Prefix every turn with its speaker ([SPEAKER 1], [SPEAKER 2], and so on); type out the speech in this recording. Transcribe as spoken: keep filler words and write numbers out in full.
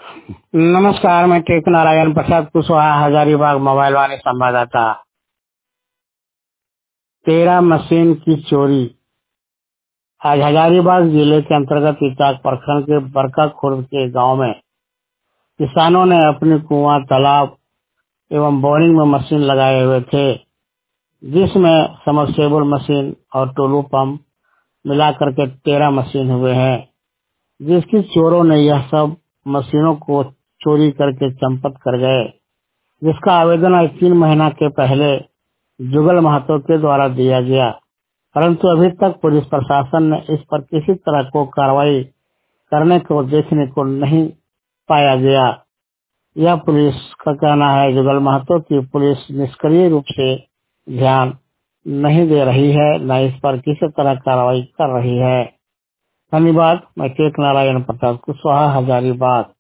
[SPEAKER 1] नमस्कार, मैं टेक नारायण प्रसाद कुशवाहा, हजारीबाग मोबाइल वाले संवाददाता। तेरह मशीन की चोरी। आज हजारीबाग जिले के अंतर्गत इटाक प्रखंड के बरका खुर्द के गांव में किसानों ने अपने कुआं, तालाब एवं बोरिंग में मशीन लगाए हुए थे, जिसमें समरसेबल मशीन और टोलू पंप मिलाकर के तेरह मशीन हुए हैं, जिसकी चोरों ने यह सब मशीनों को चोरी करके चंपत कर गए, जिसका आवेदन आज तीन महीना के पहले जुगल महतो के द्वारा दिया गया, परंतु अभी तक पुलिस प्रशासन ने इस पर किसी तरह को कार्रवाई करने को देखने को नहीं पाया गया। यह पुलिस का कहना है, जुगल महतो की पुलिस निष्क्रिय रूप से ध्यान नहीं दे रही है, न इस पर किसी तरह कार्रवाई कर रही है। धन्यवाद। मैं टेक नारायण प्रसाद कुशवाहा, हजारीबाग।